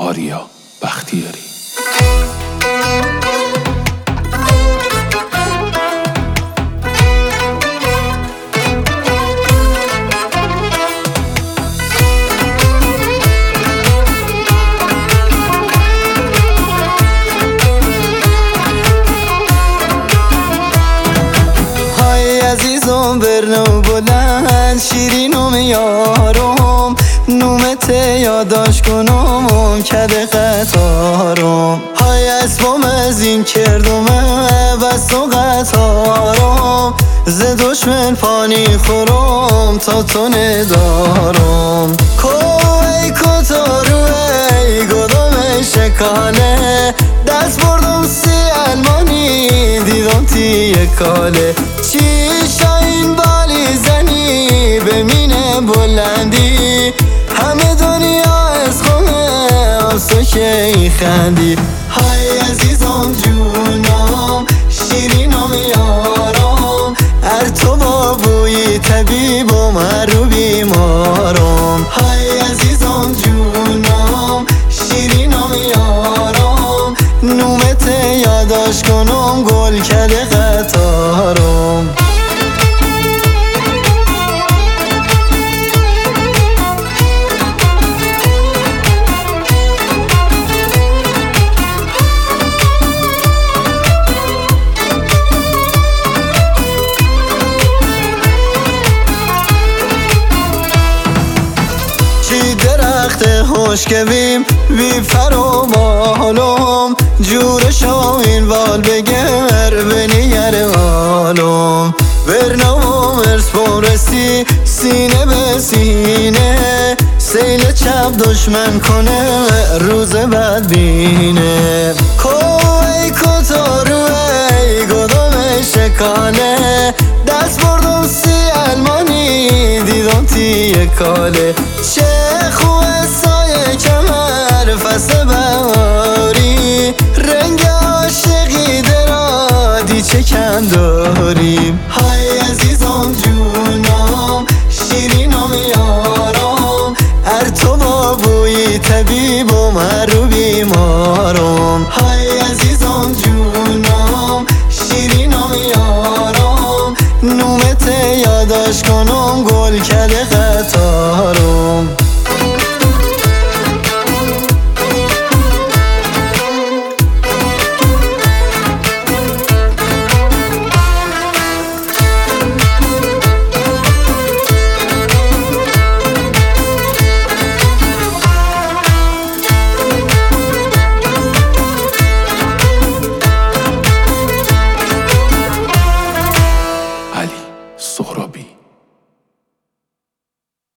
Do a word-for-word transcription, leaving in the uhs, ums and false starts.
آریا بختیاری. عزیزم برنو بلند شیرینم یارم نومت یاداش کنم کده قطارم های اسبم از این کردمه بس و قطارم ز دشمن پانی خورم تا تو ندارم کوی کتارو ای گدام شکاله دست بردم سی المانی دیدم تیه کاله چی شاین بالی زنی بمینه بلندی همه دنیا از خونه آسو که خندی های عزیزم جونم شیرینم یارم هر تو با بوی طبیب و من رو بیمارم های عزیزم جونم شیرینم یارم نومت یاداش کنم گل کده قطارم خوشگویم بی فرامالم جور شاین وال بگر بنیر آلم برنام ارس بارسی سینه به سینه سیل چپ دشمن کنه روز بد بینه کوی کتارو ای گدام شکاله دست بردم سی المانی دیدم تیه کاله چه خوه سایه کمر فصل بهاری رنگ عاشقی درادی چه کم داریم های عزیزم جونم شیرینم یارم هر تو با بوی طبیب و من رو بیمارم های عزیزم جونم شیرینم یارم نومت یاداش کنم گل کده قطارم علی سهراب.